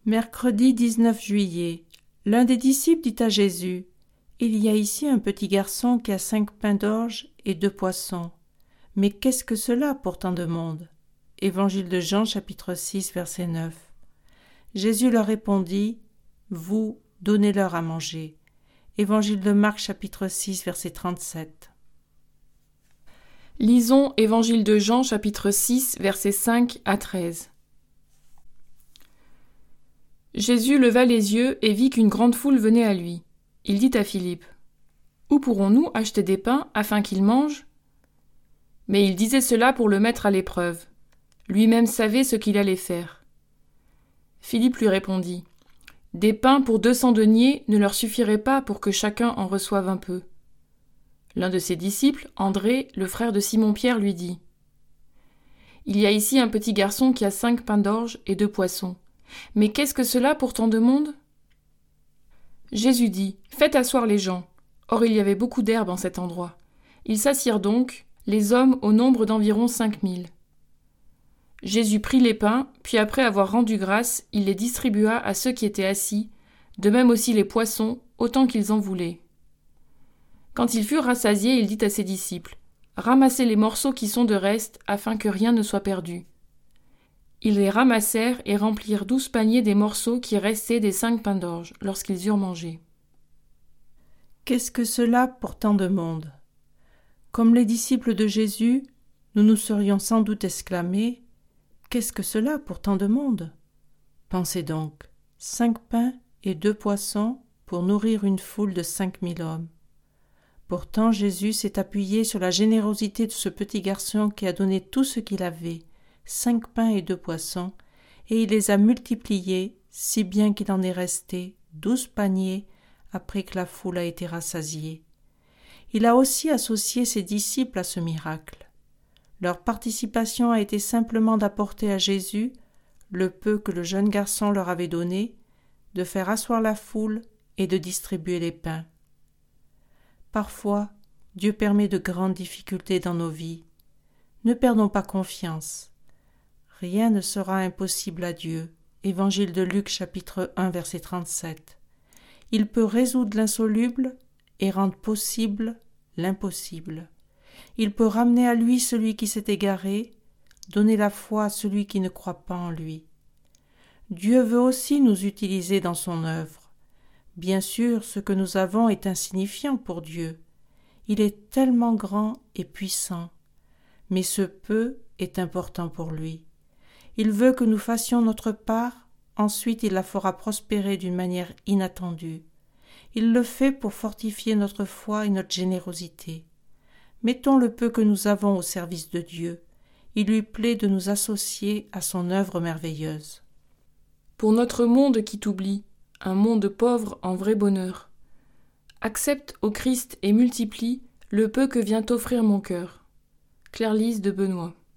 Mercredi 19 juillet. L'un des disciples dit à Jésus : « Il y a ici un petit garçon qui a 5 pains d'orge et 2 poissons. Mais qu'est-ce que cela pour tant de monde ?» Évangile de Jean, chapitre 6, verset 9. Jésus leur répondit : « Vous, donnez-leur à manger. » Évangile de Marc, chapitre 6, verset 37. Lisons Évangile de Jean, chapitre 6, versets 5 à 13. Jésus leva les yeux et vit qu'une grande foule venait à lui. Il dit à Philippe : « Où pourrons-nous acheter des pains afin qu'ils mangent ?» Mais il disait cela pour le mettre à l'épreuve. Lui-même savait ce qu'il allait faire. Philippe lui répondit : « Des pains pour 200 deniers ne leur suffiraient pas pour que chacun en reçoive un peu. » L'un de ses disciples, André, le frère de Simon-Pierre, lui dit : « Il y a ici un petit garçon qui a 5 pains d'orge et 2 poissons. Mais qu'est-ce que cela pour tant de monde ?» Jésus dit : « Faites asseoir les gens. » Or il y avait beaucoup d'herbe en cet endroit. Ils s'assirent donc, les hommes au nombre d'environ 5000. Jésus prit les pains, puis après avoir rendu grâce, il les distribua à ceux qui étaient assis, de même aussi les poissons, autant qu'ils en voulaient. Quand ils furent rassasiés, il dit à ses disciples : « Ramassez les morceaux qui sont de reste, afin que rien ne soit perdu. » Ils les ramassèrent et remplirent 12 paniers des morceaux qui restaient des 5 pains d'orge, lorsqu'ils eurent mangé. Qu'est-ce que cela pour tant de monde ? Comme les disciples de Jésus, nous nous serions sans doute exclamés : « Qu'est-ce que cela pour tant de monde ?» Pensez donc, 5 pains et 2 poissons pour nourrir une foule de 5000 hommes. Pourtant Jésus s'est appuyé sur la générosité de ce petit garçon qui a donné tout ce qu'il avait, 5 pains et 2 poissons, et il les a multipliés, si bien qu'il en est resté 12 paniers après que la foule a été rassasiée. Il a aussi associé ses disciples à ce miracle. Leur participation a été simplement d'apporter à Jésus le peu que le jeune garçon leur avait donné, de faire asseoir la foule et de distribuer les pains. Parfois, Dieu permet de grandes difficultés dans nos vies. Ne perdons pas confiance. Rien ne sera impossible à Dieu. Évangile de Luc, chapitre 1, verset 37. Il peut résoudre l'insoluble et rendre possible l'impossible. Il peut ramener à lui celui qui s'est égaré, donner la foi à celui qui ne croit pas en lui. Dieu veut aussi nous utiliser dans son œuvre. Bien sûr, ce que nous avons est insignifiant pour Dieu. Il est tellement grand et puissant, mais ce peu est important pour lui. Il veut que nous fassions notre part, ensuite il la fera prospérer d'une manière inattendue. Il le fait pour fortifier notre foi et notre générosité. Mettons le peu que nous avons au service de Dieu. Il lui plaît de nous associer à son œuvre merveilleuse. Pour notre monde qui t'oublie, un monde pauvre en vrai bonheur, accepte, ô Christ, et multiplie le peu que vient t'offrir mon cœur. Claire-Lise de Benoît.